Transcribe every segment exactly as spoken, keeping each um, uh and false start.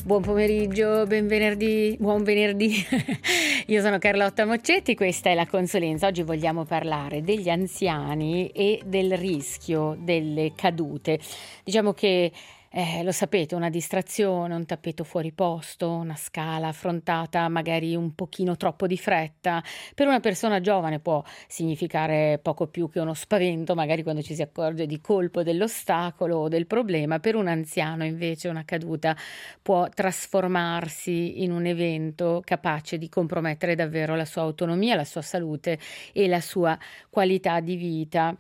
Buon pomeriggio, ben venerdì, buon venerdì. Io sono Carlotta Moccetti, questa è la Consulenza. Oggi vogliamo parlare degli anziani e del rischio delle cadute. Diciamo che Eh, lo sapete, una distrazione, un tappeto fuori posto, una scala affrontata magari un pochino troppo di fretta, per una persona giovane può significare poco più che uno spavento, magari quando ci si accorge di colpo dell'ostacolo o del problema. Per un anziano invece una caduta può trasformarsi in un evento capace di compromettere davvero la sua autonomia, la sua salute e la sua qualità di vita.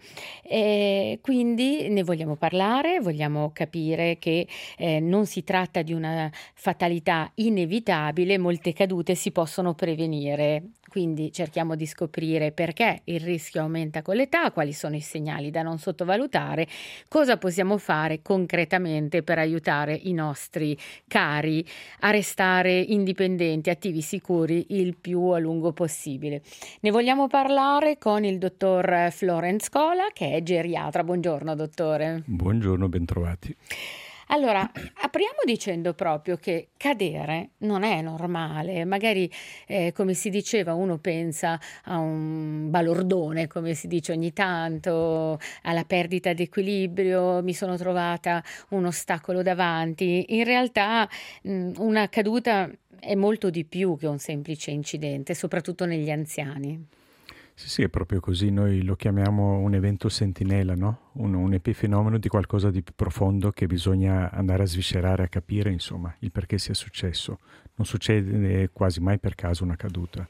E quindi ne vogliamo parlare, vogliamo capire che eh, non si tratta di una fatalità inevitabile, molte cadute si possono prevenire. Quindi cerchiamo di scoprire perché il rischio aumenta con l'età, quali sono i segnali da non sottovalutare, cosa possiamo fare concretamente per aiutare i nostri cari a restare indipendenti, attivi, sicuri il più a lungo possibile. Ne vogliamo parlare con il dottor Florence Cola, che è geriatra. Buongiorno dottore. Buongiorno, bentrovati. Allora, apriamo dicendo proprio che cadere non è normale. Magari, eh, come si diceva, uno pensa a un balordone, come si dice ogni tanto, alla perdita di equilibrio, mi sono trovata un ostacolo davanti. In realtà, mh, una caduta è molto di più che un semplice incidente, soprattutto negli anziani. Sì, sì, è proprio così. Noi lo chiamiamo un evento sentinella, no? Un, un epifenomeno di qualcosa di più profondo che bisogna andare a sviscerare, a capire, insomma, il perché sia successo. Non succede quasi mai per caso una caduta.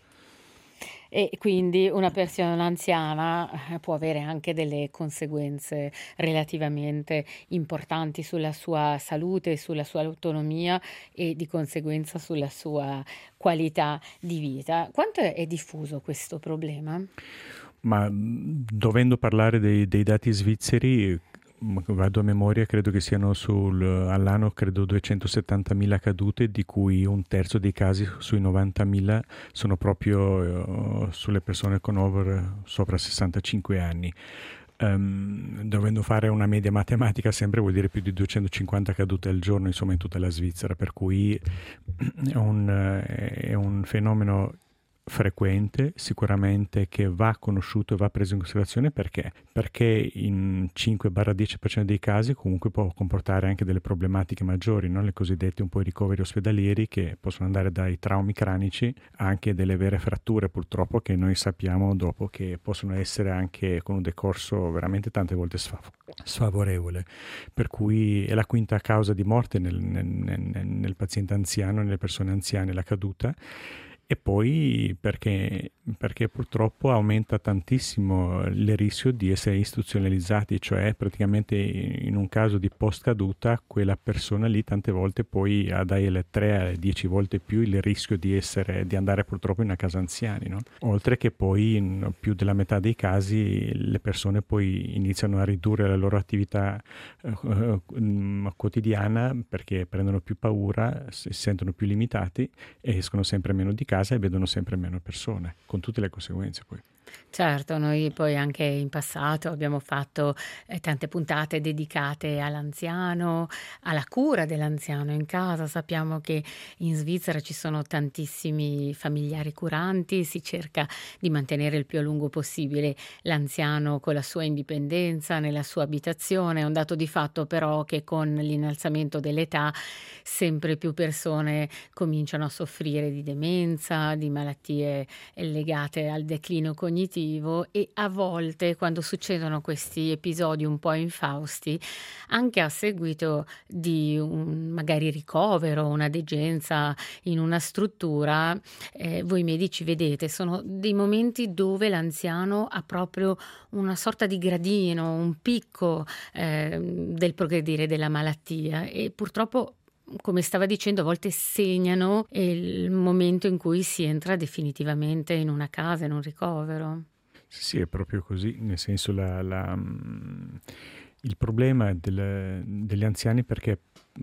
E quindi una persona anziana eh, può avere anche delle conseguenze relativamente importanti sulla sua salute, sulla sua autonomia e di conseguenza sulla sua qualità di vita. Quanto è, è diffuso questo problema? Ma mh, dovendo parlare dei, dei dati svizzeri, mh, vado a memoria, credo che siano sul, all'anno credo duecentosettantamila cadute, di cui un terzo dei casi sui novantamila sono proprio eh, sulle persone con over sopra sessantacinque anni. Um, dovendo fare una media matematica sempre vuol dire più di duecentocinquanta cadute al giorno, insomma, in tutta la Svizzera, per cui è un, è un fenomeno frequente, sicuramente, che va conosciuto e va preso in considerazione. Perché? Perché in cinque dieci per cento dei casi comunque può comportare anche delle problematiche maggiori, no? Le cosiddette un po' i ricoveri ospedalieri, che possono andare dai traumi cranici anche delle vere fratture, purtroppo, che noi sappiamo dopo che possono essere anche con un decorso veramente tante volte sfav- sfavorevole. Per cui è la quinta causa di morte nel, nel, nel, nel paziente anziano, nelle persone anziane, la caduta. E poi perché, perché purtroppo aumenta tantissimo il rischio di essere istituzionalizzati, cioè praticamente in un caso di post caduta quella persona lì tante volte poi ha dalle tre alle dieci volte più il rischio di essere di andare purtroppo in una casa anziani, no? Oltre che poi in più della metà dei casi le persone poi iniziano a ridurre la loro attività eh, quotidiana, perché prendono più paura, si sentono più limitati e escono sempre meno di casa e vedono sempre meno persone, con tutte le conseguenze poi. Certo, noi poi anche in passato abbiamo fatto eh, tante puntate dedicate all'anziano, alla cura dell'anziano in casa. Sappiamo che in Svizzera ci sono tantissimi familiari curanti, si cerca di mantenere il più a lungo possibile l'anziano con la sua indipendenza nella sua abitazione. È un dato di fatto però che con l'innalzamento dell'età sempre più persone cominciano a soffrire di demenza, di malattie legate al declino cognitivo, e a volte, quando succedono questi episodi un po' infausti, anche a seguito di un magari ricovero, una degenza in una struttura, eh, voi medici vedete, sono dei momenti dove l'anziano ha proprio una sorta di gradino, un picco eh, del progredire della malattia, e purtroppo, come stava dicendo, a volte segnano il momento in cui si entra definitivamente in una casa, in un ricovero. Sì, è proprio così, nel senso la, la, Il problema del, degli anziani, perché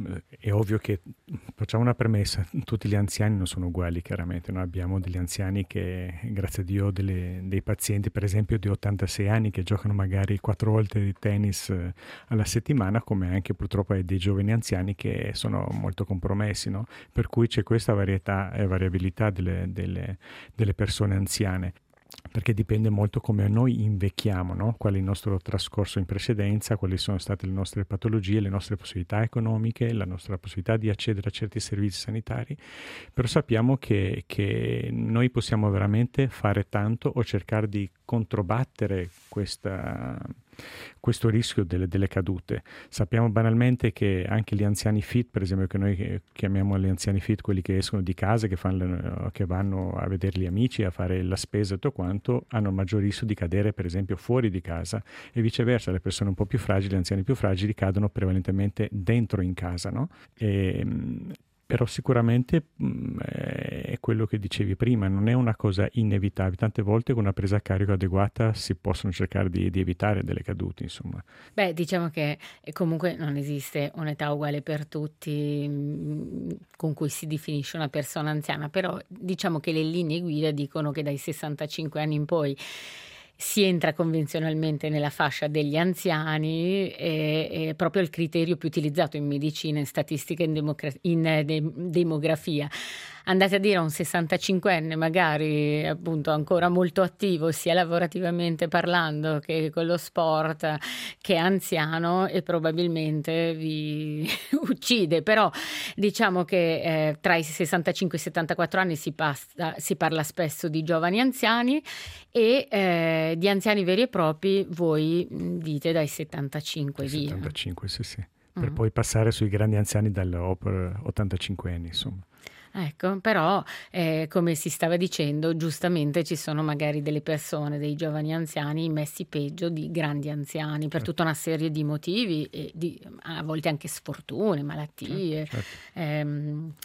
è ovvio che, facciamo una premessa, tutti gli anziani non sono uguali chiaramente, noi abbiamo degli anziani che, grazie a Dio, delle, dei pazienti per esempio di ottantasei anni che giocano magari quattro volte di tennis alla settimana, come anche purtroppo dei giovani anziani che sono molto compromessi, no? Per cui c'è questa varietà e variabilità delle, delle, delle persone anziane, perché dipende molto come noi invecchiamo, no? Qual è il nostro trascorso in precedenza, quali sono state le nostre patologie, le nostre possibilità economiche, la nostra possibilità di accedere a certi servizi sanitari, però sappiamo che, che noi possiamo veramente fare tanto o cercare di controbattere questa, questo rischio delle, delle cadute. Sappiamo banalmente che anche gli anziani fit, per esempio, che noi chiamiamo gli anziani fit, quelli che escono di casa, che, fanno, che vanno a vedere gli amici, a fare la spesa e tutto quanto, hanno il maggior rischio di cadere per esempio fuori di casa, e viceversa le persone un po' più fragili, gli anziani più fragili, cadono prevalentemente dentro in casa, no? E, però sicuramente mh, è quello che dicevi prima, non è una cosa inevitabile. Tante volte con una presa a carico adeguata si possono cercare di, di evitare delle cadute, insomma. Beh, diciamo che comunque non esiste un'età uguale per tutti mh, con cui si definisce una persona anziana, però diciamo che le linee guida dicono che dai sessantacinque anni in poi si entra convenzionalmente nella fascia degli anziani, e, e proprio il criterio più utilizzato in medicina, in statistica, in, democra- in de- demografia. Andate a dire a un sessantacinquenne, magari appunto ancora molto attivo sia lavorativamente parlando che con lo sport, che è anziano, e probabilmente vi uccide. Però diciamo che eh, tra i sessantacinque e i settantaquattro anni si, passa, si parla spesso di giovani anziani, e eh, di anziani veri e propri voi dite dai settantacinque via. settantacinque, sì, sì. Per mm. poi passare sui grandi anziani dall'opera ottantacinque anni, insomma. Ecco, però eh, come si stava dicendo, giustamente ci sono magari delle persone, dei giovani anziani messi peggio di grandi anziani, per certo. tutta una serie di motivi, e di, a volte anche sfortune, malattie, certo, certo. Ehm,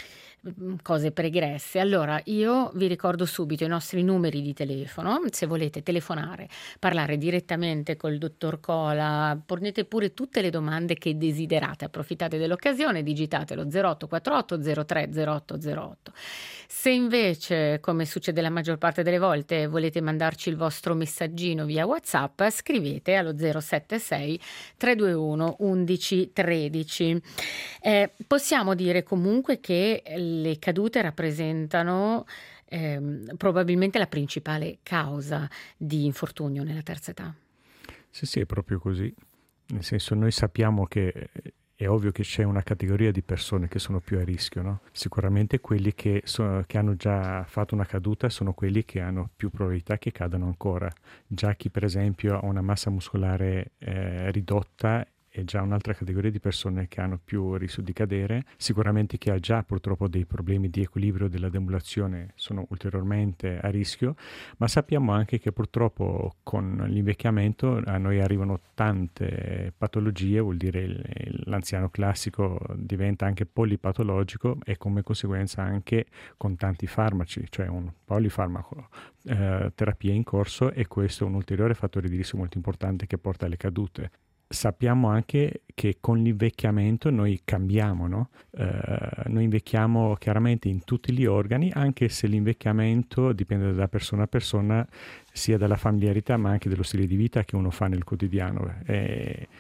cose pregresse. Allora io vi ricordo subito i nostri numeri di telefono, se volete telefonare, parlare direttamente col dottor Cola, ponete pure tutte le domande che desiderate, approfittate dell'occasione, digitatelo zero otto quattro otto zero tre zero otto zero otto. Se invece, come succede la maggior parte delle volte, volete mandarci il vostro messaggino via WhatsApp, scrivete allo zero sette sei tre due uno undici tredici. Eh, possiamo dire comunque che le cadute rappresentano eh, probabilmente la principale causa di infortunio nella terza età. Sì, sì, è proprio così. Nel senso, noi sappiamo che è ovvio che c'è una categoria di persone che sono più a rischio, no? Sicuramente quelli che, sono, che hanno già fatto una caduta sono quelli che hanno più probabilità che cadano ancora. Già chi per esempio ha una massa muscolare eh, ridotta è già un'altra categoria di persone che hanno più rischio di cadere. Sicuramente chi ha già purtroppo dei problemi di equilibrio della deambulazione sono ulteriormente a rischio, ma sappiamo anche che purtroppo con l'invecchiamento a noi arrivano tante patologie, vuol dire l'anziano classico diventa anche polipatologico, e come conseguenza anche con tanti farmaci, cioè un polifarmaco eh, terapia in corso, e questo è un ulteriore fattore di rischio molto importante che porta alle cadute. Sappiamo anche che con l'invecchiamento noi cambiamo, no? Eh, noi invecchiamo chiaramente in tutti gli organi, anche se l'invecchiamento dipende da persona a persona, sia dalla familiarità ma anche dello stile di vita che uno fa nel quotidiano. E,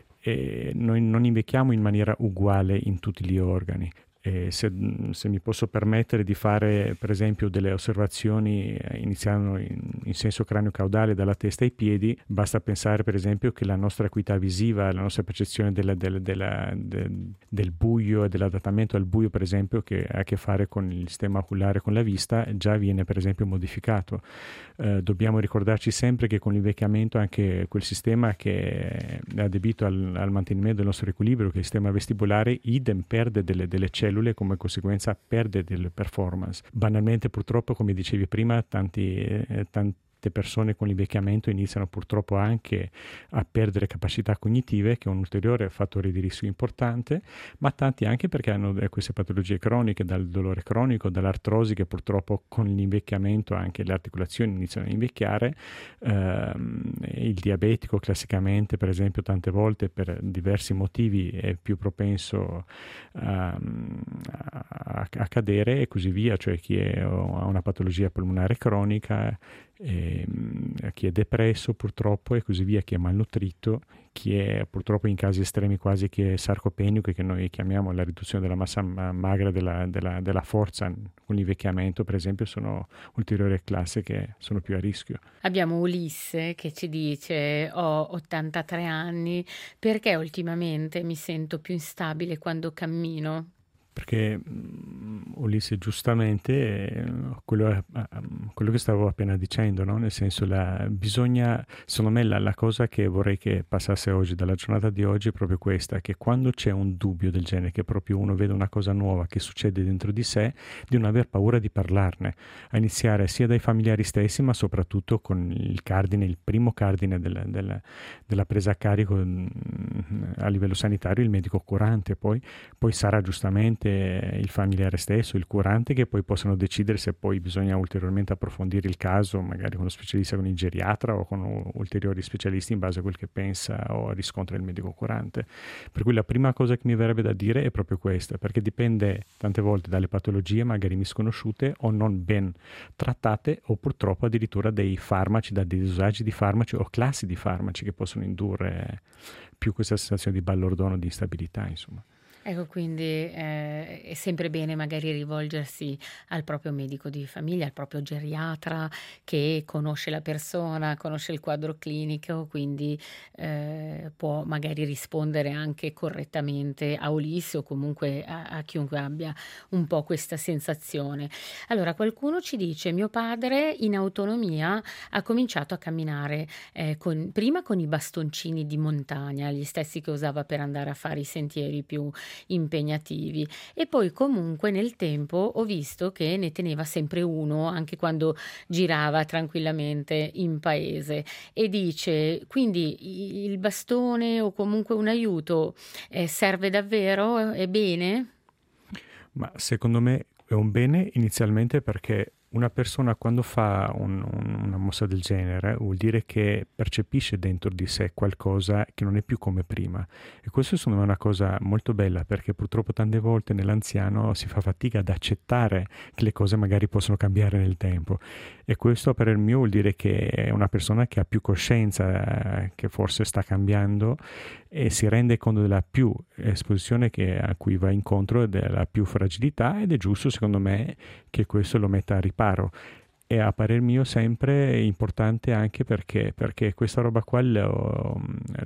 e noi non invecchiamo in maniera uguale in tutti gli organi. E se, se mi posso permettere di fare per esempio delle osservazioni iniziando in, in senso cranio-caudale dalla testa ai piedi, basta pensare per esempio che la nostra acuità visiva, la nostra percezione della, della, della, del, del buio e dell'adattamento al buio per esempio, che ha a che fare con il sistema oculare, con la vista, già viene per esempio modificato. Eh, dobbiamo ricordarci sempre che con l'invecchiamento anche quel sistema che è adibito al, al mantenimento del nostro equilibrio, che è il sistema vestibolare, idem, perde delle, delle cellule, come conseguenza perde delle performance. Banalmente purtroppo, come dicevi prima, tanti, eh, tanti certe persone con l'invecchiamento iniziano purtroppo anche a perdere capacità cognitive, che è un ulteriore fattore di rischio importante, ma tanti anche perché hanno queste patologie croniche, dal dolore cronico, dall'artrosi, che purtroppo con l'invecchiamento anche le articolazioni iniziano a invecchiare, ehm, il diabetico classicamente, per esempio, tante volte per diversi motivi è più propenso a, a, a cadere e così via, cioè chi è, ha una patologia polmonare cronica, e, chi è depresso purtroppo e così via, chi è malnutrito, chi è purtroppo in casi estremi quasi chi è sarcopenico, che noi chiamiamo la riduzione della massa magra della, della, della forza con l'invecchiamento, per esempio, sono ulteriori classi che sono più a rischio. Abbiamo Ulisse che ci dice: ho ottantatré anni, perché ultimamente mi sento più instabile quando cammino? Perché um, Ulisse giustamente eh, quello, um, quello che stavo appena dicendo, no? Nel senso, la, bisogna, secondo me la, la cosa che vorrei che passasse oggi, dalla giornata di oggi, è proprio questa, che quando c'è un dubbio del genere, che proprio uno vede una cosa nuova che succede dentro di sé, di non aver paura di parlarne, a iniziare sia dai familiari stessi, ma soprattutto con il cardine, il primo cardine del, del, della presa a carico mh, a livello sanitario, il medico curante, poi, poi sarà giustamente il familiare stesso, il curante, che poi possono decidere se poi bisogna ulteriormente approfondire il caso, magari con lo specialista, con il geriatra o con ulteriori specialisti in base a quel che pensa o riscontra il medico curante. Per cui la prima cosa che mi verrebbe da dire è proprio questa, perché dipende tante volte dalle patologie magari misconosciute o non ben trattate, o purtroppo addirittura dei farmaci, da dei dosaggi di farmaci o classi di farmaci che possono indurre più questa sensazione di balordono, di instabilità, insomma. Ecco, quindi eh, è sempre bene magari rivolgersi al proprio medico di famiglia, al proprio geriatra, che conosce la persona, conosce il quadro clinico, quindi eh, può magari rispondere anche correttamente a Ulisse o comunque a, a chiunque abbia un po' questa sensazione. Allora, qualcuno ci dice: mio padre in autonomia ha cominciato a camminare eh, con, prima con i bastoncini di montagna, gli stessi che usava per andare a fare i sentieri più impegnativi, e poi comunque nel tempo ho visto che ne teneva sempre uno anche quando girava tranquillamente in paese, e dice: quindi il bastone o comunque un aiuto eh, serve davvero? È bene? Ma secondo me è un bene inizialmente, perché una persona quando fa un, un, una mossa del genere vuol dire che percepisce dentro di sé qualcosa che non è più come prima, e questo secondo me è una cosa molto bella, perché purtroppo tante volte nell'anziano si fa fatica ad accettare che le cose magari possono cambiare nel tempo, e questo a parer mio vuol dire che è una persona che ha più coscienza, eh, che forse sta cambiando e si rende conto della più esposizione che, a cui va incontro, e della più fragilità, ed è giusto secondo me che questo lo metta a riparo. E a parer mio sempre importante, anche perché, perché questa roba qua lo,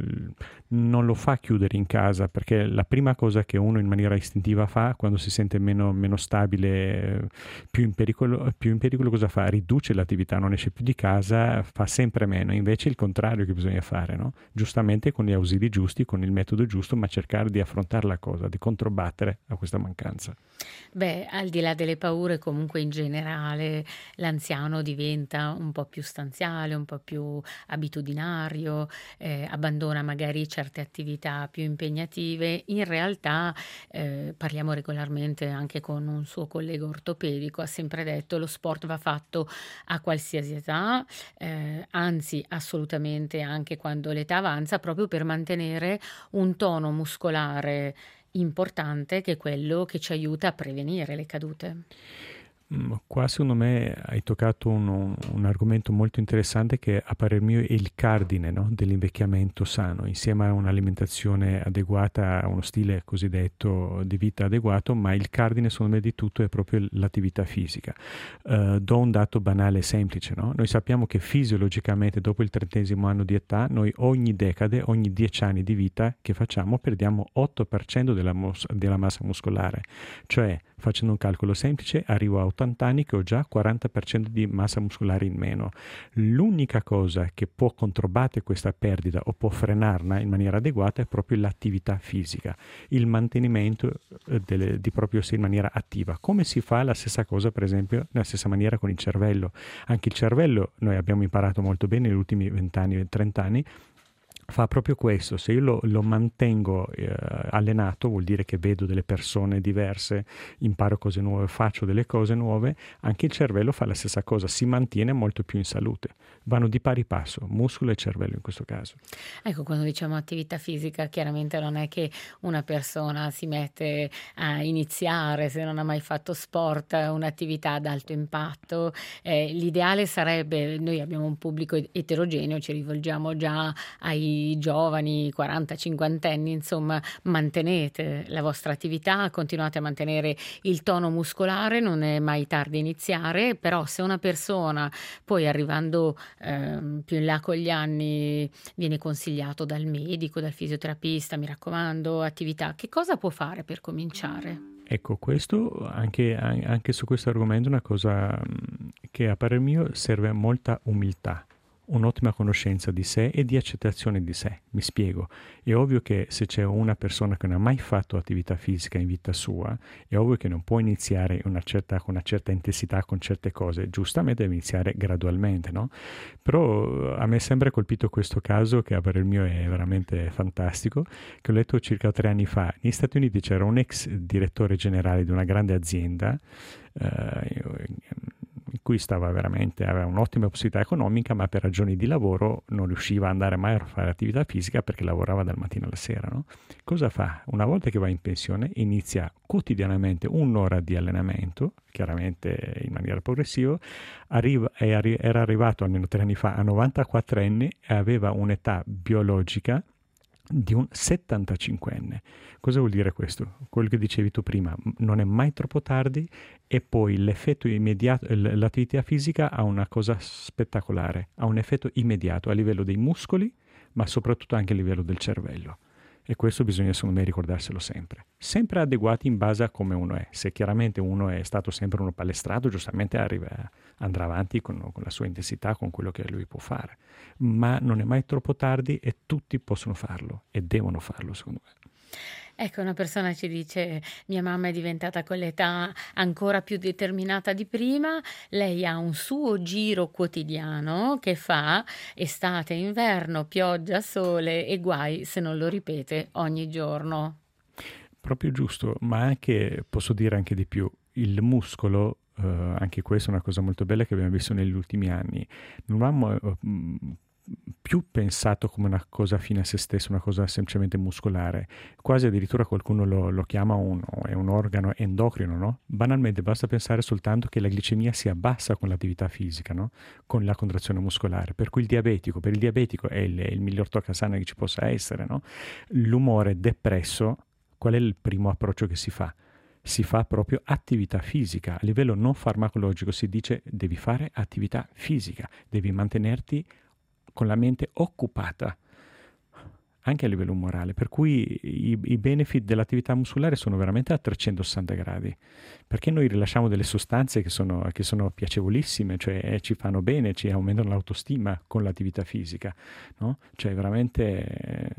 non lo fa chiudere in casa, perché la prima cosa che uno in maniera istintiva fa quando si sente meno, meno stabile, più in pericolo, più in pericolo cosa fa? Riduce l'attività, non esce più di casa, fa sempre meno. Invece è il contrario che bisogna fare, no? Giustamente con gli ausili giusti, con il metodo giusto, ma cercare di affrontare la cosa, di controbattere a questa mancanza. Beh, al di là delle paure, comunque in generale l'anziano diventa un po' più stanziale, un po' più abitudinario, eh, abbandona magari certe attività più impegnative. In realtà, eh, parliamo regolarmente anche con un suo collega ortopedico, ha sempre detto: lo sport va fatto a qualsiasi età, eh, anzi assolutamente anche quando l'età avanza, proprio per mantenere un tono muscolare importante, che è quello che ci aiuta a prevenire le cadute. Qua secondo me hai toccato un, un argomento molto interessante, che a parer mio è il cardine, no? Dell'invecchiamento sano, insieme a un'alimentazione adeguata, a uno stile cosiddetto di vita adeguato, ma il cardine secondo me di tutto è proprio l'attività fisica. Uh, do un dato banale e semplice, no? Noi sappiamo che fisiologicamente dopo il trentesimo anno di età noi ogni decade, ogni dieci anni di vita che facciamo, perdiamo otto per cento della, mos- della massa muscolare, cioè facendo un calcolo semplice arrivo a ottanta anni che ho già quaranta per cento di massa muscolare in meno. L'unica cosa che può controbattere questa perdita o può frenarla in maniera adeguata è proprio l'attività fisica, il mantenimento delle, di proprio sé in maniera attiva. Come si fa la stessa cosa, per esempio, nella stessa maniera con il cervello? Anche il cervello, noi abbiamo imparato molto bene negli ultimi venti anni, trenta anni, fa proprio questo. Se io lo, lo mantengo eh, allenato, vuol dire che vedo delle persone diverse, imparo cose nuove, faccio delle cose nuove, anche il cervello fa la stessa cosa, si mantiene molto più in salute. Vanno di pari passo, muscolo e cervello in questo caso. Ecco, quando diciamo attività fisica, chiaramente non è che una persona si mette a iniziare, se non ha mai fatto sport, un'attività ad alto impatto. Eh, l'ideale sarebbe, noi abbiamo un pubblico eterogeneo, ci rivolgiamo già ai giovani, quaranta cinquanta anni, insomma, mantenete la vostra attività, continuate a mantenere il tono muscolare, non è mai tardi iniziare, però se una persona poi arrivando ehm, più in là con gli anni viene consigliato dal medico, dal fisioterapista, mi raccomando, attività, che cosa può fare per cominciare? Ecco, questo anche, anche su questo argomento è una cosa che a parer mio serve molta umiltà. Un'ottima conoscenza di sé e di accettazione di sé. Mi spiego. È ovvio che se c'è una persona che non ha mai fatto attività fisica in vita sua, è ovvio che non può iniziare una certa, con una certa intensità con certe cose. Giustamente deve iniziare gradualmente, no? Però a me è sempre colpito questo caso, che a parer mio è veramente fantastico, che ho letto circa tre anni fa. Negli Stati Uniti c'era un ex direttore generale di una grande azienda, eh, in cui stava veramente, aveva un'ottima possibilità economica, ma per ragioni di lavoro non riusciva ad andare mai a fare attività fisica perché lavorava dal mattino alla sera, no? Cosa fa? Una volta che va in pensione inizia quotidianamente un'ora di allenamento, chiaramente in maniera progressiva, arriva, arri- era arrivato almeno tre anni fa a novantaquattrenne e aveva un'età biologica di un settantacinquenne. Cosa vuol dire questo? Quello che dicevi tu prima, non è mai troppo tardi, e poi l'effetto immediato, l'attività fisica ha una cosa spettacolare, ha un effetto immediato a livello dei muscoli, ma soprattutto anche a livello del cervello. E questo bisogna, secondo me, ricordarselo sempre. Sempre adeguati in base a come uno è. Se chiaramente uno è stato sempre uno palestrato, giustamente arriva, andrà avanti con, con la sua intensità, con quello che lui può fare. Ma non è mai troppo tardi e tutti possono farlo e devono farlo, secondo me. Ecco, una persona ci dice: mia mamma è diventata con l'età ancora più determinata di prima, lei ha un suo giro quotidiano che fa estate, inverno, pioggia, sole e guai se non lo ripete ogni giorno. Proprio giusto, ma anche, posso dire anche di più, il muscolo, eh, anche questa è una cosa molto bella che abbiamo visto negli ultimi anni, non abbiamo eh, più pensato come una cosa fine a se stesso, una cosa semplicemente muscolare, quasi addirittura qualcuno lo, lo chiama un, è un organo endocrino, no? Banalmente basta pensare soltanto che la glicemia si abbassa con l'attività fisica, no? Con la contrazione muscolare, per cui il diabetico, per il diabetico è il, il miglior toccasana che ci possa essere, no? L'umore depresso, qual è il primo approccio che si fa? Si fa proprio attività fisica. A livello non farmacologico si dice devi fare attività fisica, devi mantenerti con la mente occupata, anche a livello umorale, per cui i, i benefit dell'attività muscolare sono veramente a trecentosessanta gradi, perché noi rilasciamo delle sostanze che sono, che sono piacevolissime, cioè eh, ci fanno bene, ci aumentano l'autostima con l'attività fisica, no? Cioè veramente... Eh,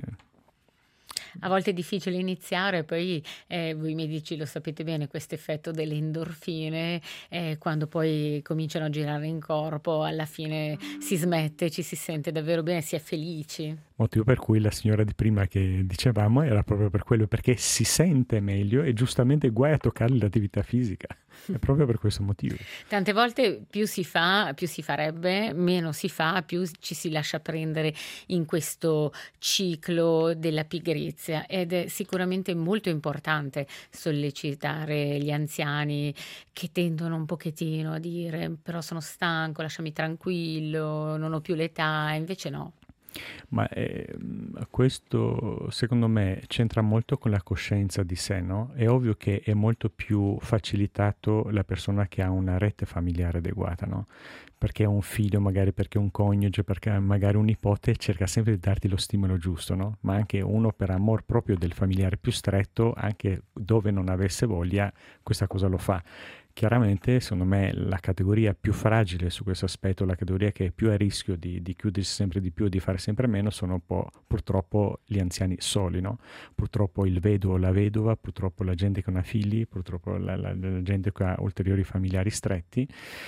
A volte è difficile iniziare, poi eh, voi medici lo sapete bene, questo effetto delle endorfine, eh, quando poi cominciano a girare in corpo, alla fine si smette, ci si sente davvero bene, si è felici. Motivo per cui la signora di prima che dicevamo era proprio per quello, perché si sente meglio e giustamente guai a toccare l'attività fisica. È proprio per questo motivo. Tante volte più si fa, più si farebbe, meno si fa, più ci si lascia prendere in questo ciclo della pigrizia, ed è sicuramente molto importante sollecitare gli anziani che tendono un pochettino a dire però sono stanco, lasciami tranquillo, non ho più l'età, invece no. Ma eh, questo secondo me c'entra molto con la coscienza di sé, no? È ovvio che è molto più facilitato la persona che ha una rete familiare adeguata, no? Perché ha un figlio, magari perché è un coniuge, perché magari un nipote, cerca sempre di darti lo stimolo giusto, no? Ma anche uno per amor proprio del familiare più stretto, anche dove non avesse voglia, questa cosa lo fa. Chiaramente, secondo me, la categoria più fragile su questo aspetto, la categoria che è più a rischio di, di chiudersi sempre di più, di fare sempre meno, sono un po' purtroppo gli anziani soli, no? Purtroppo il vedovo o la vedova, purtroppo la gente che non ha figli, purtroppo la, la- la gente che ha ulteriori familiari stretti,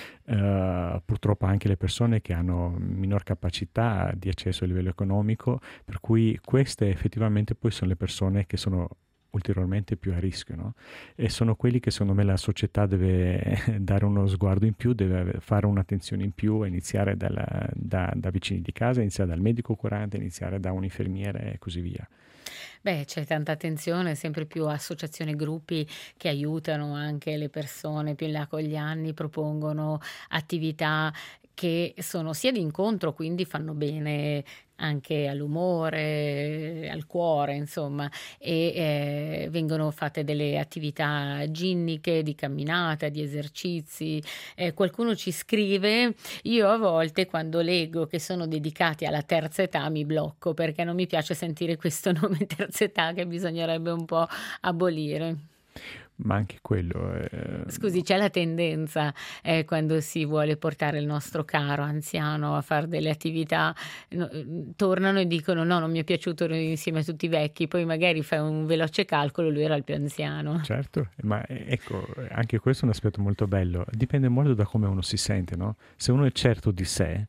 eh, purtroppo anche le persone che hanno minor capacità di accesso a livello economico, per cui queste effettivamente poi sono le persone che sono ulteriormente più a rischio, no? E sono quelli che secondo me la società deve dare uno sguardo in più, deve ave- fare un'attenzione in più, iniziare dalla- da, da vicini di casa, iniziare dal medico curante, iniziare da un infermiere e così via. Beh, c'è tanta attenzione, sempre più associazioni e gruppi che aiutano anche le persone più in là con gli anni, propongono attività che sono sia di incontro, quindi fanno bene anche all'umore, al cuore, insomma, e eh, vengono fatte delle attività ginniche, di camminata, di esercizi. Eh, qualcuno ci scrive, io a volte quando leggo che sono dedicati alla terza età mi blocco perché non mi piace sentire questo nome terza età che bisognerebbe un po' abolire. Ma anche quello, eh, Scusi, c'è la tendenza, eh, quando si vuole portare il nostro caro anziano a far delle attività, no, ehm, tornano e dicono: "No, non mi è piaciuto ero insieme a tutti i vecchi", poi magari fai un veloce calcolo, lui era il più anziano. certo, ma eh, ecco, anche questo è un aspetto molto bello. Dipende molto da come uno si sente, no? Se uno è certo di sé,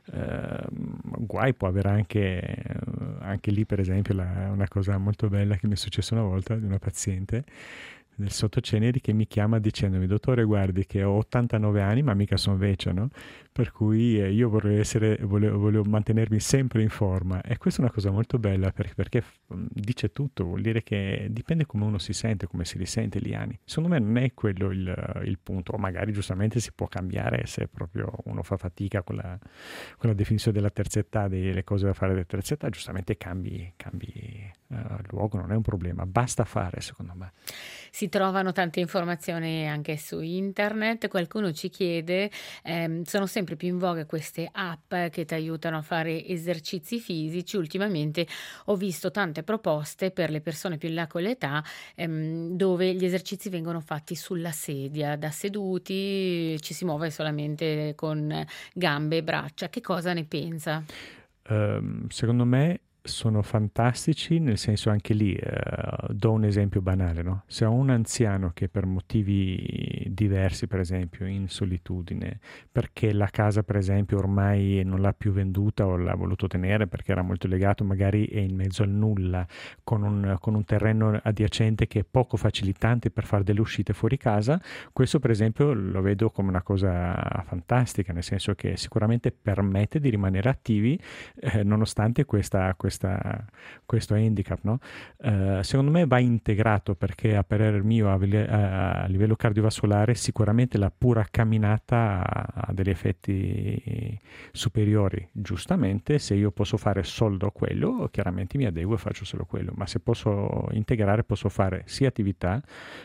ehm, guai può avere anche, eh, anche lì, per esempio, la- una cosa molto bella che mi è successa una volta di una paziente del sottoceneri che mi chiama dicendomi: dottore, guardi che ho ottantanove anni ma mica sono vecchio, no? Per cui eh, io vorrei essere, volevo, volevo mantenermi sempre in forma, e questa è una cosa molto bella perché, perché f- dice tutto, vuol dire che dipende come uno si sente, come si risente gli anni. Secondo me non è quello il, il punto, o magari giustamente si può cambiare se proprio uno fa fatica con la, con la definizione della terza età, delle cose da fare della terza età, giustamente cambi, cambi eh, luogo, non è un problema, basta fare secondo me. Si trovano tante informazioni anche su internet. Qualcuno ci chiede, ehm, sono sempre più in voga queste app che ti aiutano a fare esercizi fisici. Ultimamente ho visto tante proposte per le persone più in là con l'età, ehm, dove gli esercizi vengono fatti sulla sedia, da seduti, ci si muove solamente con gambe e braccia. Che cosa ne pensa? Ehm, secondo me sono fantastici, nel senso anche lì, eh, do un esempio banale, no? Se ho un anziano che per motivi diversi, per esempio in solitudine, perché la casa per esempio ormai non l'ha più venduta o l'ha voluto tenere perché era molto legato, magari è in mezzo al nulla, con un, con un terreno adiacente che è poco facilitante per fare delle uscite fuori casa, questo per esempio lo vedo come una cosa fantastica, nel senso che sicuramente permette di rimanere attivi eh, nonostante questa, questa, questo handicap, no? Eh, secondo me va integrato perché a parere mio a, vele- a livello cardiovascolare sicuramente la pura camminata ha, ha degli effetti superiori. Giustamente, se io posso fare solo quello, chiaramente mi adeguo e faccio solo quello, ma se posso integrare posso fare sia attività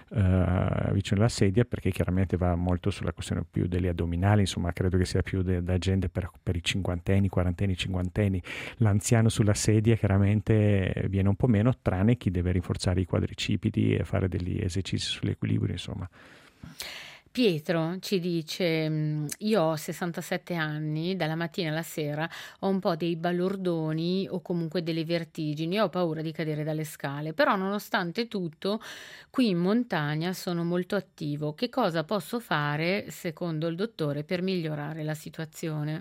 eh, vicino alla sedia, perché chiaramente va molto sulla questione più degli addominali, insomma credo che sia più de- da gente per, per i cinquantenni, quarantenni, cinquantenni. L'anziano sulla sedia chiaramente viene un po' meno, tranne chi deve rinforzare i quadricipiti e fare degli esercizi sull'equilibrio, insomma. Pietro ci dice: "Mhmm, io ho sessantasette anni, dalla mattina alla sera ho un po' dei balordoni o comunque delle vertigini, ho paura di cadere dalle scale, però nonostante tutto qui in montagna sono molto attivo. Che cosa posso fare, secondo il dottore, per migliorare la situazione?"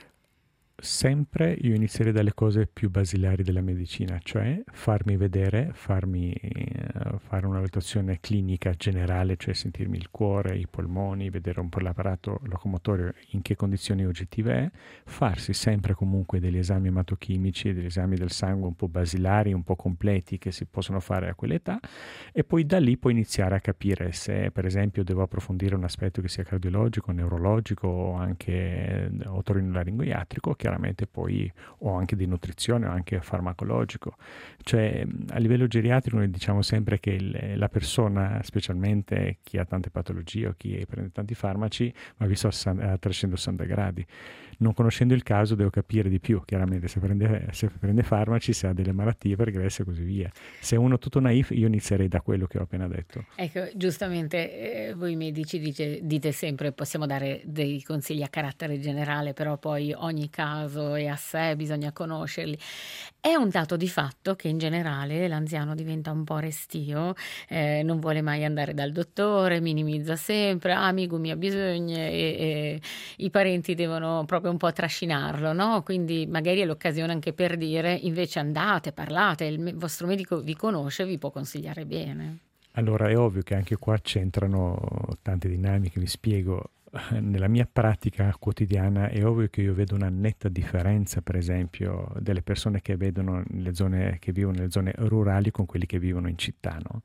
Sempre io inizierei dalle cose più basilari della medicina, cioè farmi vedere, farmi eh, fare una valutazione clinica generale, cioè sentirmi il cuore, i polmoni, vedere un po' l'apparato locomotorio in che condizioni oggettive è, farsi sempre comunque degli esami ematochimici, degli esami del sangue un po' basilari, un po' completi che si possono fare a quell'età, e poi da lì puoi iniziare a capire se per esempio devo approfondire un aspetto che sia cardiologico, neurologico o anche otorinolaringoiatrico, chiaramente poi o anche di nutrizione o anche farmacologico. Cioè a livello geriatrico noi diciamo sempre che il, la persona, specialmente chi ha tante patologie o chi prende tanti farmaci, va visto a, a trecentosessanta gradi. Non conoscendo il caso devo capire di più, chiaramente se prende, se prende farmaci, se ha delle malattie pregresse e così via. Se è uno tutto naif, io inizierei da quello che ho appena detto. Ecco, giustamente eh, voi medici dice, dite sempre possiamo dare dei consigli a carattere generale, però poi ogni caso è a sé, bisogna conoscerli. È un dato di fatto che in generale l'anziano diventa un po' restio, eh, non vuole mai andare dal dottore, minimizza sempre, ah, amico mi ha bisogno, e, e i parenti devono proprio un po' trascinarlo, no? Quindi magari è l'occasione anche per dire invece andate, parlate, il me- vostro medico vi conosce, vi può consigliare bene. Allora, è ovvio che anche qua c'entrano tante dinamiche, mi spiego. Nella mia pratica quotidiana è ovvio che io vedo una netta differenza, per esempio, delle persone che vedono nelle zone, che vivono nelle zone rurali con quelli che vivono in città, no?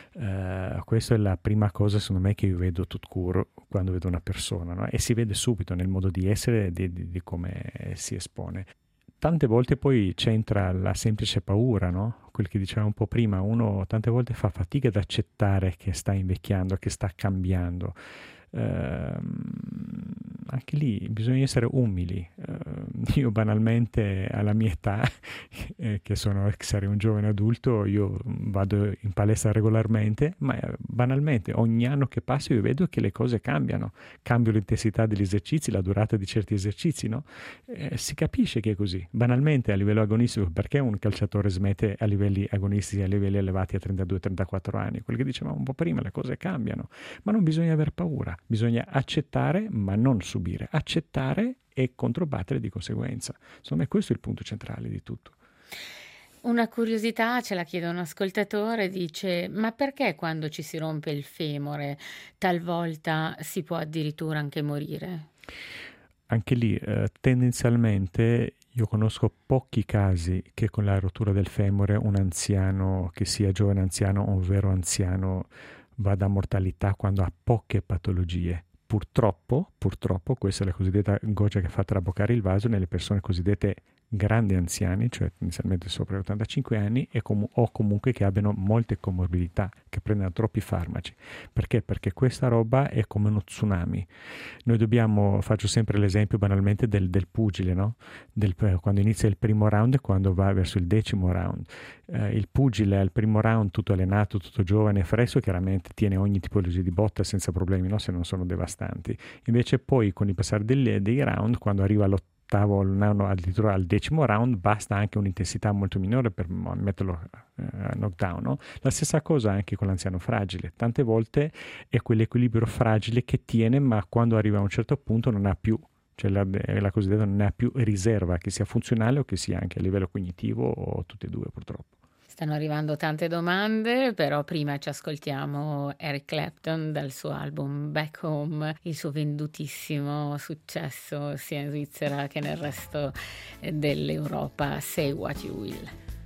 Uh, questa è la prima cosa, secondo me, che io vedo tout court quando vedo una persona, no? E si vede subito nel modo di essere, di, di, di come si espone. Tante volte poi c'entra la semplice paura, no? Quel che dicevamo un po' prima, uno tante volte fa fatica ad accettare che sta invecchiando, che sta cambiando. Uh, anche lì bisogna essere umili. Uh, io banalmente alla mia età, eh, che sono essere un giovane adulto, io vado in palestra regolarmente, ma eh, banalmente ogni anno che passa io vedo che le cose cambiano, cambio l'intensità degli esercizi, la durata di certi esercizi, no? Eh, si capisce che è così. Banalmente a livello agonistico, perché un calciatore smette a livelli agonistici, a livelli elevati a trentadue trentaquattro anni? Quello che dicevamo un po' prima, le cose cambiano, ma non bisogna aver paura. Bisogna accettare, ma non subire. Accettare e controbattere di conseguenza. Secondo me questo è il punto centrale di tutto. Una curiosità ce la chiede un ascoltatore, dice: ma perché quando ci si rompe il femore talvolta si può addirittura anche morire? Anche lì, eh, tendenzialmente io conosco pochi casi che con la rottura del femore un anziano, che sia giovane anziano o un vero anziano, vada a mortalità quando ha poche patologie. Purtroppo, purtroppo, questa è la cosiddetta goccia che fa traboccare il vaso nelle persone cosiddette grandi anziani, cioè inizialmente sopra gli ottantacinque anni, e com- o comunque che abbiano molte comorbidità, che prendano troppi farmaci. Perché? Perché questa roba è come uno tsunami. Noi dobbiamo, faccio sempre l'esempio banalmente del, del pugile, no? Del, quando inizia il primo round e quando va verso il decimo round. Eh, il pugile al primo round, tutto allenato, tutto giovane e fresco, chiaramente tiene ogni tipologia di botta senza problemi, no? Se non sono devastanti. Invece poi con il passare dei, dei round, quando arriva all'ottavo, no, addirittura al decimo round, basta anche un'intensità molto minore per metterlo uh, knockdown, no? La stessa cosa anche con l'anziano fragile. Tante volte è quell'equilibrio fragile che tiene, ma quando arriva a un certo punto non ha più, cioè la, la cosiddetta non ha più riserva, che sia funzionale o che sia anche a livello cognitivo, o tutte e due purtroppo. Stanno arrivando tante domande, però prima ci ascoltiamo Eric Clapton dal suo album Back Home, il suo vendutissimo successo sia in Svizzera che nel resto dell'Europa, Say What You Will.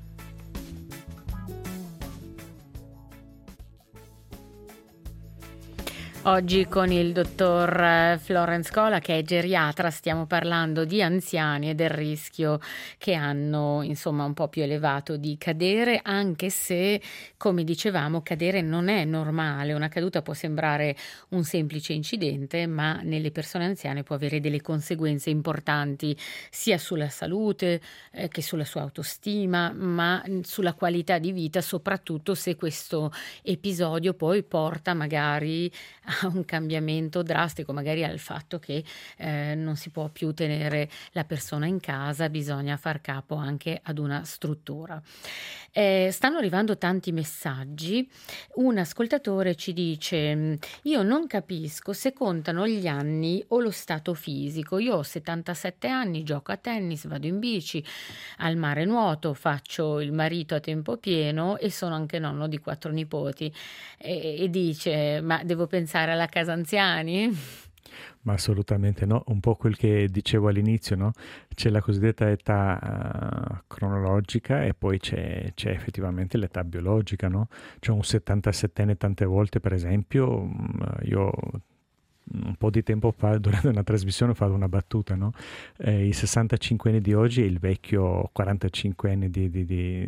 Oggi con il dottor Florence Cola, che è geriatra, stiamo parlando di anziani e del rischio che hanno, insomma, un po' più elevato di cadere, anche se, come dicevamo, cadere non è normale. Una caduta può sembrare un semplice incidente, ma nelle persone anziane può avere delle conseguenze importanti sia sulla salute eh, che sulla sua autostima, ma sulla qualità di vita, soprattutto se questo episodio poi porta magari a un cambiamento drastico, magari al fatto che eh, non si può più tenere la persona in casa, bisogna far capo anche ad una struttura. Eh, stanno arrivando tanti messaggi. Un ascoltatore ci dice: io non capisco se contano gli anni o lo stato fisico. Io ho settantasette anni, gioco a tennis, vado in bici, al mare nuoto, faccio il marito a tempo pieno e sono anche nonno di quattro nipoti. E, e dice: ma devo pensare alla casa anziani? Ma assolutamente no, un po' quel che dicevo all'inizio, no? C'è la cosiddetta età uh, cronologica e poi c'è, c'è effettivamente l'età biologica, no? C'è un settantasettenne tante volte, per esempio, io un po' di tempo fa, durante una trasmissione, ho fatto una battuta, no? Eh, i sessantacinquenni di oggi è il vecchio quarantacinquenne di, di, di,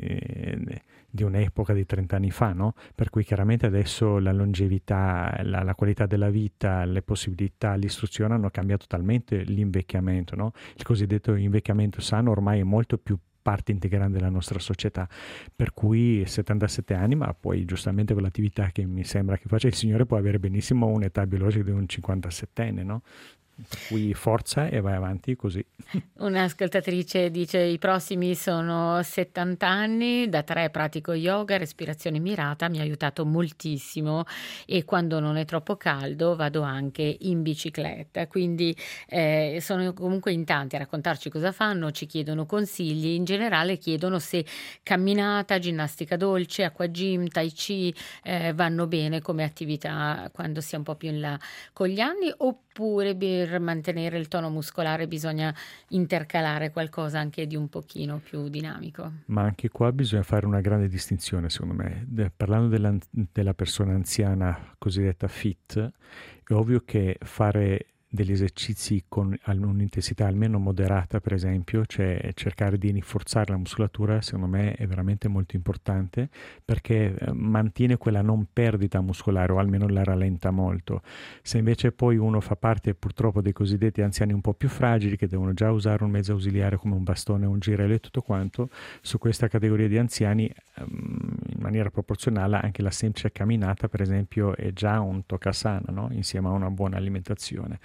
di un'epoca di trenta anni fa, no? Per cui chiaramente adesso la longevità, la, la qualità della vita, le possibilità, l'istruzione hanno cambiato talmente l'invecchiamento, no? Il cosiddetto invecchiamento sano ormai è molto più parte integrante della nostra società, per cui settantasette anni, ma poi giustamente con l'attività che mi sembra che faccia il signore può avere benissimo un'età biologica di un cinquantasettenne, no? Per cui forza e vai avanti così. Un'ascoltatrice dice: i prossimi sono settanta anni, da tre pratico yoga, respirazione mirata, mi ha aiutato moltissimo, e quando non è troppo caldo vado anche in bicicletta. Quindi eh, sono comunque in tanti a raccontarci cosa fanno, ci chiedono consigli, in generale chiedono se camminata, ginnastica dolce, acquagym, tai chi eh, vanno bene come attività quando si è un po' più in là con gli anni, oppure per mantenere il tono muscolare bisogna intercalare qualcosa anche di un pochino più dinamico. Ma anche qua bisogna fare una grande distinzione, secondo me. De- parlando della, della persona anziana cosiddetta fit, è ovvio che fare degli esercizi con un'intensità almeno moderata, per esempio, cioè cercare di rinforzare la muscolatura, secondo me è veramente molto importante, perché eh, mantiene quella non perdita muscolare, o almeno la rallenta molto. Se invece poi uno fa parte purtroppo dei cosiddetti anziani un po' più fragili, che devono già usare un mezzo ausiliare come un bastone, un girello e tutto quanto, su questa categoria di anziani ehm, in maniera proporzionale anche la semplice camminata, per esempio, è già un toccasana, no? Insieme a una buona alimentazione.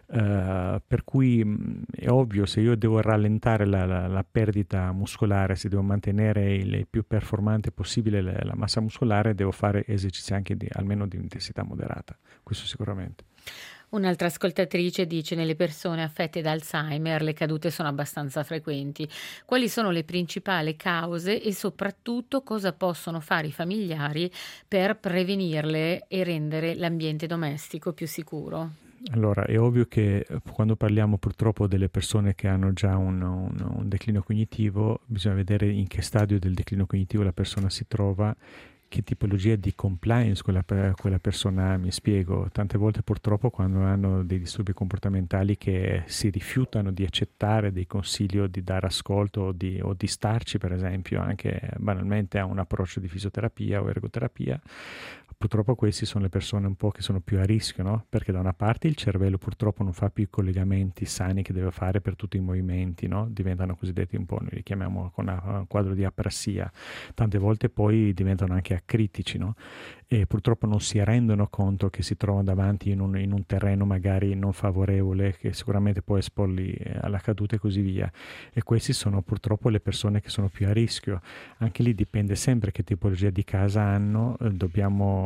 Uh, per cui mh, è ovvio, se io devo rallentare la, la, la perdita muscolare, se devo mantenere il più performante possibile la, la massa muscolare, devo fare esercizi anche di, almeno di intensità moderata, questo sicuramente. Un'altra ascoltatrice dice: nelle persone affette da Alzheimer le cadute sono abbastanza frequenti. Quali sono le principali cause e soprattutto cosa possono fare i familiari per prevenirle e rendere l'ambiente domestico più sicuro? Allora, è ovvio che quando parliamo purtroppo delle persone che hanno già un, un, un declino cognitivo, bisogna vedere in che stadio del declino cognitivo la persona si trova, che tipologia di compliance quella, quella persona ha. Mi spiego, tante volte purtroppo quando hanno dei disturbi comportamentali che si rifiutano di accettare dei consigli o di dare ascolto o di, o di starci, per esempio, anche banalmente a un approccio di fisioterapia o ergoterapia, purtroppo questi sono le persone un po' che sono più a rischio, no? Perché da una parte il cervello purtroppo non fa più i collegamenti sani che deve fare per tutti i movimenti, no? Diventano cosiddetti un po', noi li chiamiamo con un quadro di aprassia, tante volte poi diventano anche acritici, no? E purtroppo non si rendono conto che si trovano davanti in un, in un terreno magari non favorevole, che sicuramente può esporli alla caduta e così via. E questi sono purtroppo le persone che sono più a rischio. Anche lì dipende sempre che tipologia di casa hanno, eh, dobbiamo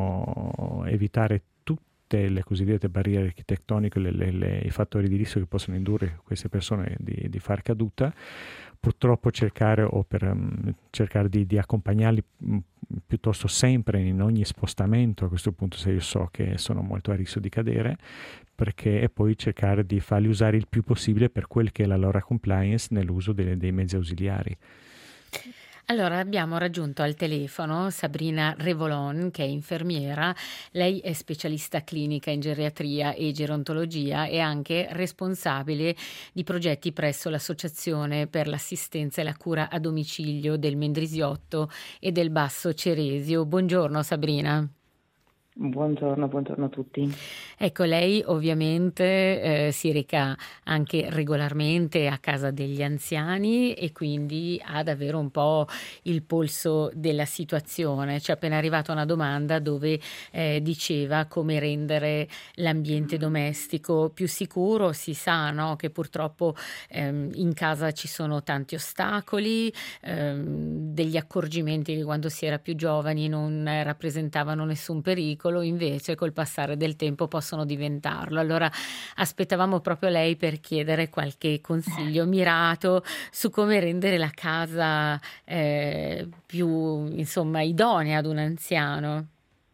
evitare tutte le cosiddette barriere architettoniche, le, le, le, i fattori di rischio che possono indurre queste persone di, di far caduta. Purtroppo cercare o per um, cercare di, di accompagnarli um, piuttosto sempre in ogni spostamento, a questo punto, se io so che sono molto a rischio di cadere, perché e poi cercare di farli usare il più possibile per quel che è la loro compliance nell'uso dei, dei mezzi ausiliari. Allora, abbiamo raggiunto al telefono Sabrina Revolon, che è infermiera. Lei è specialista clinica in geriatria e gerontologia e anche responsabile di progetti presso l'Associazione per l'assistenza e la cura a domicilio del Mendrisiotto e del Basso Ceresio. Buongiorno Sabrina. Buongiorno, buongiorno a tutti. Ecco, lei ovviamente eh, si reca anche regolarmente a casa degli anziani e quindi ha davvero un po' il polso della situazione. Ci è appena arrivata una domanda dove eh, diceva come rendere l'ambiente domestico più sicuro. Si sa, no, che purtroppo ehm, in casa ci sono tanti ostacoli, ehm, degli accorgimenti che quando si era più giovani non eh, rappresentavano nessun pericolo, invece col passare del tempo possono diventarlo. Allora aspettavamo proprio lei per chiedere qualche consiglio mirato su come rendere la casa eh, più, insomma, idonea ad un anziano.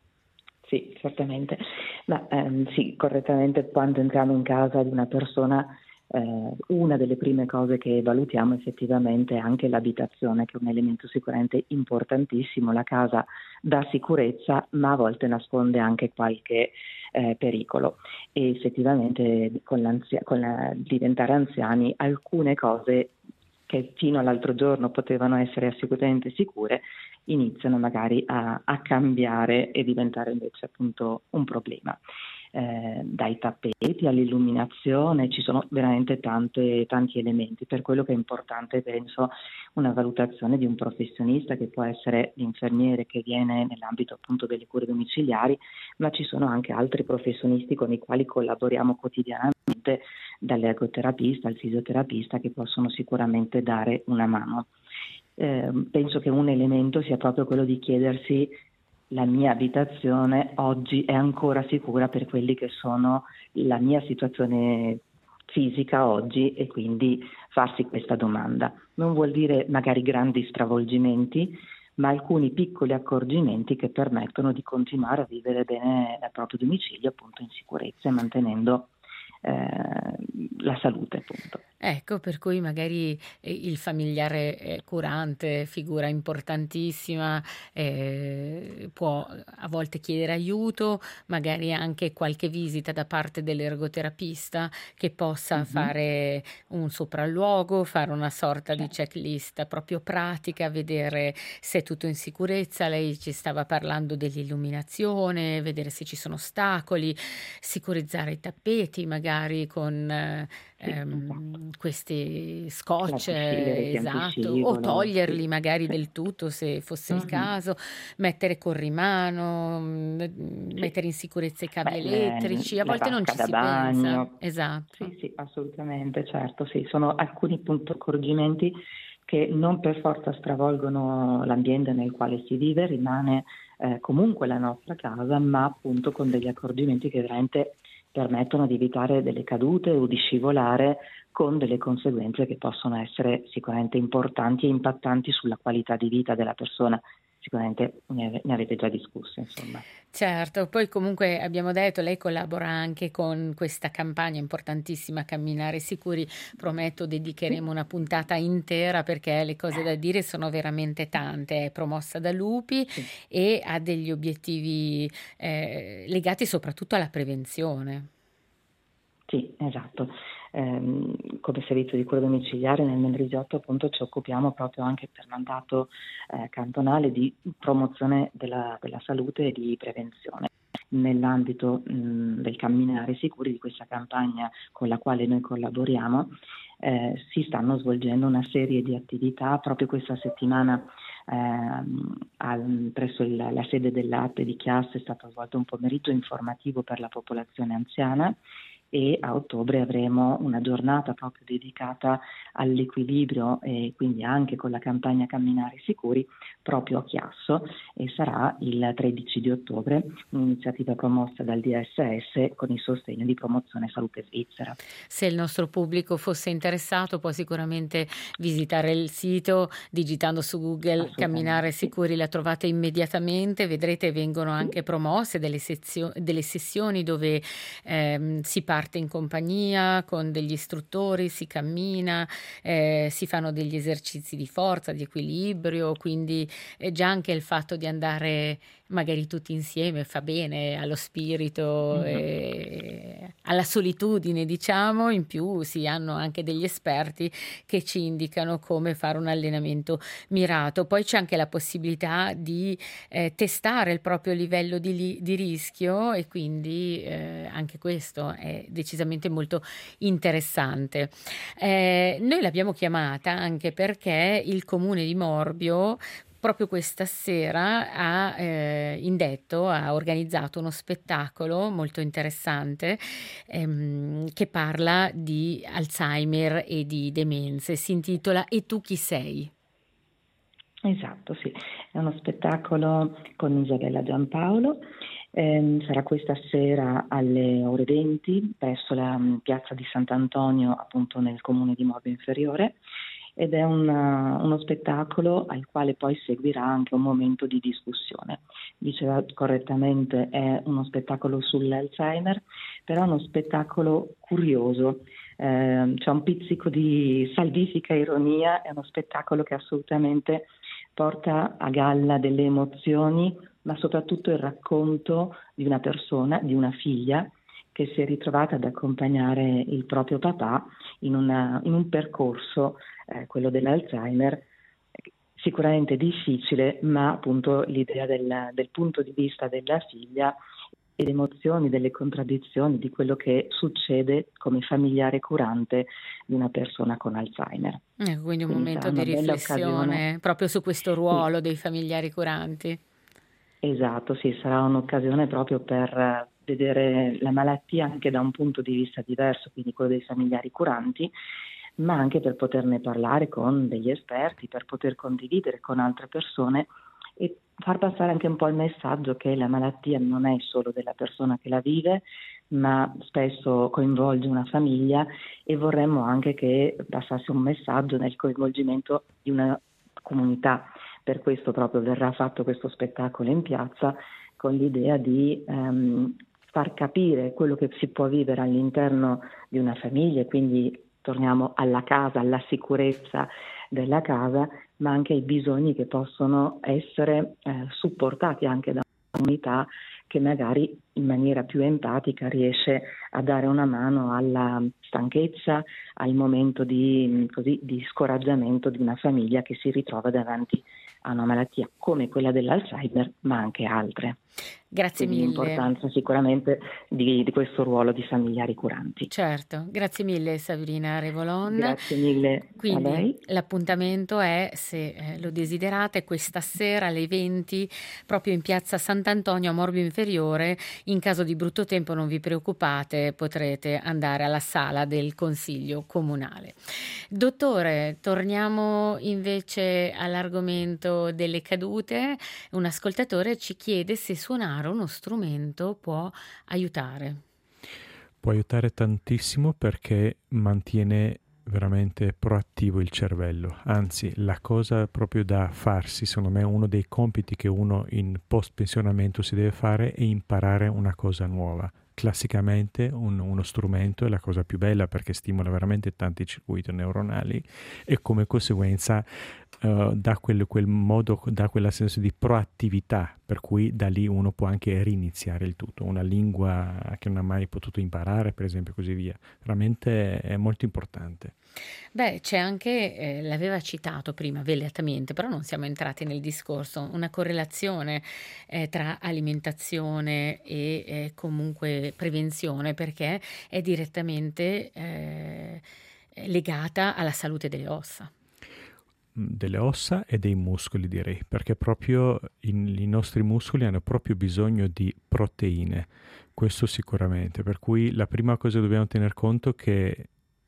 Sì, certamente. Ma ehm, sì, correttamente, quando entriamo in casa di una persona eh, una delle prime cose che valutiamo effettivamente è anche l'abitazione, che è un elemento sicuramente importantissimo. La casa dà sicurezza, ma a volte nasconde anche qualche eh, pericolo, e effettivamente con, l'anzia- con la, diventare anziani alcune cose che fino all'altro giorno potevano essere assolutamente sicure iniziano magari a, a cambiare e diventare invece appunto un problema. Eh, dai tappeti all'illuminazione ci sono veramente tante, tanti elementi, per quello che è importante, penso, una valutazione di un professionista, che può essere l'infermiere che viene nell'ambito appunto delle cure domiciliari, ma ci sono anche altri professionisti con i quali collaboriamo quotidianamente, dall'ergoterapista al fisioterapista, che possono sicuramente dare una mano. Eh, penso che un elemento sia proprio quello di chiedersi: la mia abitazione oggi è ancora sicura per quelli che sono la mia situazione fisica oggi, e quindi farsi questa domanda. Non vuol dire magari grandi stravolgimenti, ma alcuni piccoli accorgimenti che permettono di continuare a vivere bene dal proprio domicilio, appunto in sicurezza, e mantenendo eh, la salute, appunto. Ecco, per cui magari eh, il familiare eh, curante, figura importantissima, eh, può a volte chiedere aiuto, magari anche qualche visita da parte dell'ergoterapista che possa Mhm. fare un sopralluogo, fare una sorta di Certo. checklist proprio pratica, vedere se è tutto in sicurezza. Lei ci stava parlando dell'illuminazione, vedere se ci sono ostacoli, sicurizzare i tappeti magari con eh, Sì, esatto. ehm, questi scotch, L'antisci- le reti esatto, o antiscivolo, toglierli sì, magari sì. del tutto se fosse il Mhm. caso, mettere corrimano, mm, Sì. mettere in sicurezza i cavi Beh, le- elettrici. A la volte non vasca ci da si pensa. bagno, Esatto. sì, sì, assolutamente, certo, sì, sono alcuni punti accorgimenti che non per forza stravolgono l'ambiente nel quale si vive, rimane eh, comunque la nostra casa, ma appunto con degli accorgimenti che veramente permettono di evitare delle cadute o di scivolare, con delle conseguenze che possono essere sicuramente importanti e impattanti sulla qualità di vita della persona. Sicuramente ne, ave- ne avete già discusso, insomma. Certo, poi comunque abbiamo detto, lei collabora anche con questa campagna importantissima Camminare Sicuri. Prometto, dedicheremo Sì. una puntata intera perché le cose da dire sono veramente tante. È promossa da Lupi Sì. e ha degli obiettivi eh, legati soprattutto alla prevenzione. Sì, esatto. Ehm, come servizio di cura domiciliare nel Mendrisiotto appunto ci occupiamo proprio anche per mandato eh, cantonale di promozione della, della salute e di prevenzione. Nell'ambito mh, del Camminare Sicuri, di questa campagna con la quale noi collaboriamo, eh, si stanno svolgendo una serie di attività. Proprio questa settimana ehm, al, presso il, la sede dell'A T E di Chiasso è stato svolto un pomeriggio informativo per la popolazione anziana, e a ottobre avremo una giornata proprio dedicata all'equilibrio, e quindi anche con la campagna Camminare Sicuri proprio a Chiasso, e sarà il tredici di ottobre, un'iniziativa promossa dal D S S con il sostegno di Promozione Salute Svizzera. Se il nostro pubblico fosse interessato può sicuramente visitare il sito digitando su Google Camminare Assolutamente sì. Sicuri, la trovate immediatamente, vedrete vengono Sì. anche promosse delle, sezio- delle sessioni dove ehm, si parte in compagnia con degli istruttori, si cammina, eh, si fanno degli esercizi di forza, di equilibrio, quindi eh, già anche il fatto di andare magari tutti insieme fa bene allo spirito Mhm. e alla solitudine, diciamo. In più si hanno anche degli esperti che ci indicano come fare un allenamento mirato. Poi c'è anche la possibilità di eh, testare il proprio livello di, li- di rischio, e quindi eh, anche questo è decisamente molto interessante. Eh, noi l'abbiamo chiamata anche perché il comune di Morbio proprio questa sera ha eh, indetto, ha organizzato uno spettacolo molto interessante ehm, che parla di Alzheimer e di demenze. Si intitola E tu chi sei? Esatto, sì, è uno spettacolo con Isabella Giampaolo. Ehm, sarà questa sera alle ore venti presso la mh, piazza di Sant'Antonio, appunto nel comune di Morbio Inferiore, ed è una- uno spettacolo al quale poi seguirà anche un momento di discussione. Diceva correttamente, è uno spettacolo sull'Alzheimer, però è uno spettacolo curioso, eh, c'è un pizzico di salvifica ironia, è uno spettacolo che assolutamente porta a galla delle emozioni, ma soprattutto il racconto di una persona, di una figlia, che si è ritrovata ad accompagnare il proprio papà in, una, in un percorso, eh, quello dell'Alzheimer, sicuramente difficile, ma appunto l'idea del, del punto di vista della figlia e le emozioni, delle contraddizioni di quello che succede come familiare curante di una persona con Alzheimer. Eh, quindi un Quindi momento sarà di una bella riflessione occasione. proprio su questo Sì, ruolo dei familiari curanti. esatto, sì, sarà un'occasione proprio per eh, vedere la malattia anche da un punto di vista diverso, quindi quello dei familiari curanti, ma anche per poterne parlare con degli esperti, per poter condividere con altre persone e far passare anche un po' il messaggio che la malattia non è solo della persona che la vive, ma spesso coinvolge una famiglia, e vorremmo anche che passasse un messaggio nel coinvolgimento di una comunità. Per questo proprio verrà fatto questo spettacolo in piazza, con l'idea di ehm, far capire quello che si può vivere all'interno di una famiglia, e quindi torniamo alla casa, alla sicurezza della casa, ma anche ai bisogni che possono essere eh, supportati anche da una comunità che magari in maniera più empatica riesce a dare una mano alla stanchezza, al momento di, così, di scoraggiamento di una famiglia che si ritrova davanti a una malattia come quella dell'Alzheimer, ma anche altre. Grazie Quindi mille. l'importanza sicuramente di, di questo ruolo di familiari curanti. Certo, grazie mille Sabrina Revolon. Grazie mille Quindi a lei. l'appuntamento è, se eh, lo desiderate, questa sera alle venti proprio in piazza Sant'Antonio a Morbio Inferiore. In caso di brutto tempo non vi preoccupate, potrete andare alla sala del Consiglio Comunale. Dottore, torniamo invece all'argomento delle cadute. Un ascoltatore ci chiede se suonare uno strumento può aiutare. Può aiutare tantissimo perché mantiene veramente proattivo il cervello. Anzi, la cosa proprio da farsi, secondo me, uno dei compiti che uno in post pensionamento si deve fare è imparare una cosa nuova. Classicamente un, uno strumento è la cosa più bella perché stimola veramente tanti circuiti neuronali e come conseguenza uh, dà quel, quel modo, dà quella senso di proattività, per cui da lì uno può anche riniziare il tutto. Una lingua che non ha mai potuto imparare, per esempio, così via. Veramente è molto importante. Beh, c'è anche, eh, l'aveva citato prima velatamente, però non siamo entrati nel discorso, una correlazione eh, tra alimentazione e eh, comunque prevenzione, perché è direttamente eh, legata alla salute delle ossa. Delle ossa e dei muscoli, direi, perché proprio in, i nostri muscoli hanno proprio bisogno di proteine, questo sicuramente, per cui la prima cosa che dobbiamo tener conto è che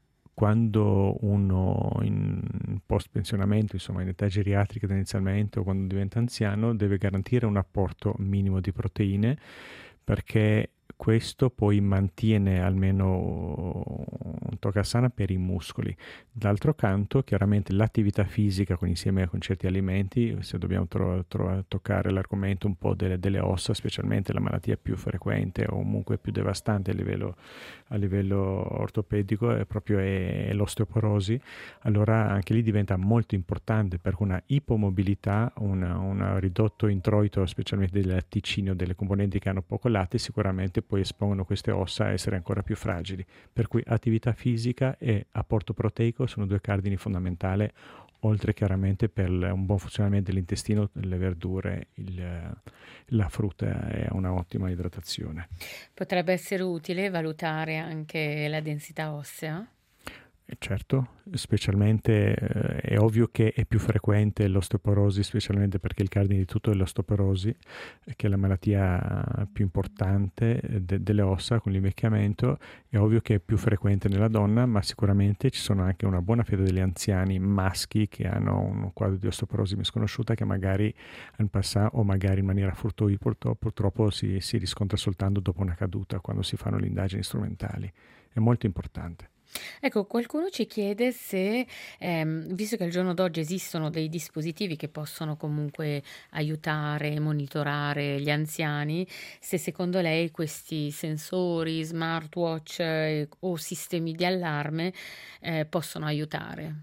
quando uno in post pensionamento, insomma in età geriatrica tendenzialmente, o quando diventa anziano, deve garantire un apporto minimo di proteine, perché questo poi mantiene almeno un tocca sana per i muscoli. D'altro canto, chiaramente l'attività fisica con, insieme con certi alimenti, se dobbiamo tro- tro- toccare l'argomento un po' delle, delle ossa, specialmente la malattia più frequente o comunque più devastante a livello, a livello ortopedico, è proprio è, è l'osteoporosi, allora anche lì diventa molto importante, perché una ipomobilità, una, un ridotto introito specialmente del latticino o delle componenti che hanno poco latte, sicuramente poi espongono queste ossa a essere ancora più fragili, per cui attività fisica e apporto proteico sono due cardini fondamentali, oltre chiaramente per un buon funzionamento dell'intestino, le verdure, il, la frutta e una ottima idratazione. Potrebbe essere utile valutare anche la densità ossea? Certo, specialmente eh, è ovvio che è più frequente l'osteoporosi, specialmente perché il cardine di tutto è l'osteoporosi, che è la malattia più importante de- delle ossa con l'invecchiamento. È ovvio che è più frequente nella donna, ma sicuramente ci sono anche una buona fede degli anziani maschi che hanno un quadro di osteoporosi misconosciuta, che magari in passato o magari in maniera fortuita purtroppo, purtroppo si, si riscontra soltanto dopo una caduta, quando si fanno le indagini strumentali. È molto importante. Ecco, qualcuno ci chiede se, ehm, visto che al giorno d'oggi esistono dei dispositivi che possono comunque aiutare, monitorare gli anziani, se secondo lei questi sensori, smartwatch eh, o sistemi di allarme eh, possono aiutare.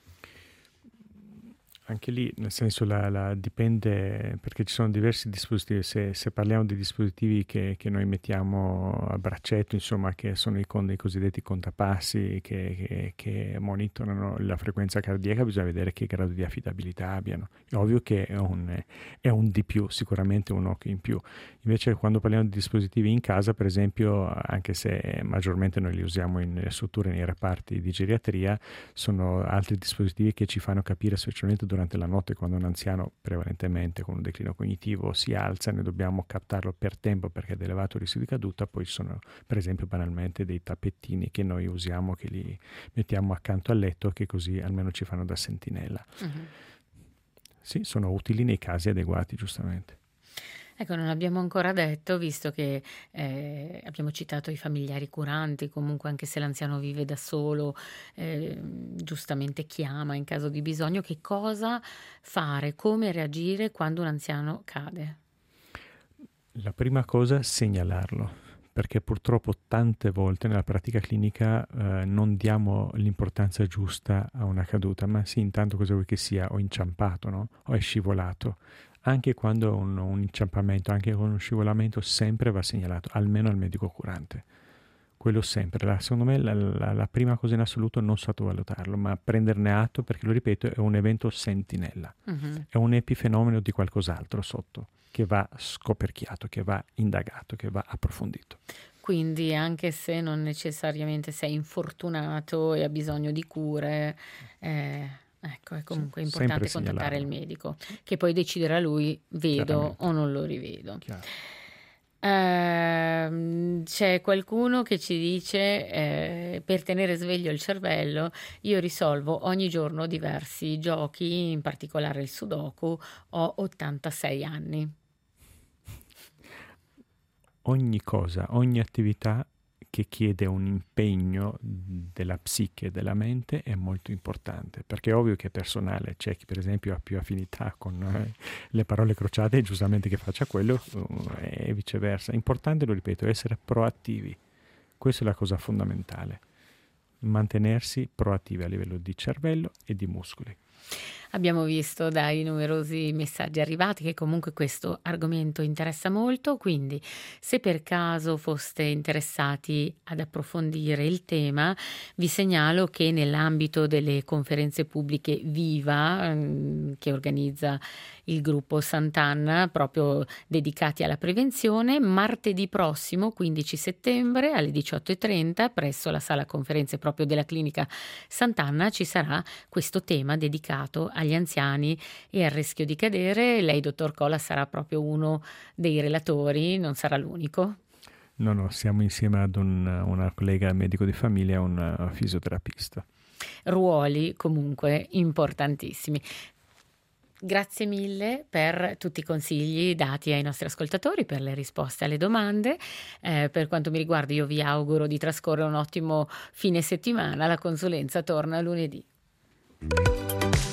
Anche lì, nel senso, la, la dipende, perché ci sono diversi dispositivi. Se, se parliamo di dispositivi che, che noi mettiamo a braccetto, insomma, che sono i, con, i cosiddetti contapassi, che, che, che monitorano la frequenza cardiaca, bisogna vedere che grado di affidabilità abbiano. È ovvio che è un, è un di più, sicuramente un occhio in più. Invece, quando parliamo di dispositivi in casa, per esempio, anche se maggiormente noi li usiamo in strutture, nei reparti di geriatria, sono altri dispositivi che ci fanno capire, specialmente durante la notte, quando un anziano prevalentemente con un declino cognitivo si alza, noi dobbiamo captarlo per tempo perché è ad elevato rischio di caduta. Poi ci sono, per esempio, banalmente dei tappetini che noi usiamo, che li mettiamo accanto al letto, che così almeno ci fanno da sentinella. Uh-huh. Sì, sono utili nei casi adeguati, giustamente. Ecco, non abbiamo ancora detto, visto che eh, abbiamo citato i familiari curanti, comunque anche se l'anziano vive da solo, eh, giustamente chiama in caso di bisogno, che cosa fare, come reagire quando un anziano cade? La prima cosa, segnalarlo, perché purtroppo tante volte nella pratica clinica eh, non diamo l'importanza giusta a una caduta, ma sì, intanto cosa vuoi che sia, ho inciampato, no? O è scivolato. Anche quando un, un inciampamento, anche con uno scivolamento, sempre va segnalato, almeno al medico curante. Quello sempre. La, secondo me la, la, la prima cosa in assoluto, non sottovalutarlo, ma prenderne atto, perché, lo ripeto, è un evento sentinella. Uh-huh. È un epifenomeno di qualcos'altro sotto, che va scoperchiato, che va indagato, che va approfondito. Quindi anche se non necessariamente sei infortunato e hai bisogno di cure... Eh... Ecco, è comunque sì, importante contattare il medico, che poi deciderà lui, vedo o non lo rivedo. Uh, c'è qualcuno che ci dice eh, per tenere sveglio il cervello io risolvo ogni giorno diversi giochi, in particolare il Sudoku, ho ottantasei anni. Ogni cosa, ogni attività che chiede un impegno della psiche, della mente, è molto importante, perché è ovvio che è personale. C'è chi per esempio ha più affinità con eh, le parole crociate e giustamente che faccia quello, uh, e viceversa. Importante, lo ripeto, essere proattivi. Questa è la cosa fondamentale, mantenersi proattivi a livello di cervello e di muscoli. Abbiamo visto dai numerosi messaggi arrivati che comunque questo argomento interessa molto, quindi se per caso foste interessati ad approfondire il tema, vi segnalo che nell'ambito delle conferenze pubbliche Viva, che organizza il gruppo Sant'Anna, proprio dedicati alla prevenzione, martedì prossimo, quindici settembre alle diciotto e trenta, presso la sala conferenze proprio della clinica Sant'Anna, ci sarà questo tema dedicato agli anziani e al rischio di cadere. Lei, dottor Cola, sarà proprio uno dei relatori, non sarà l'unico? No, no, siamo insieme ad un, una collega medico di famiglia e un fisioterapista. Ruoli comunque importantissimi. Grazie mille per tutti i consigli dati ai nostri ascoltatori, per le risposte alle domande. Eh, per quanto mi riguarda, io vi auguro di trascorrere un ottimo fine settimana. La consulenza torna lunedì.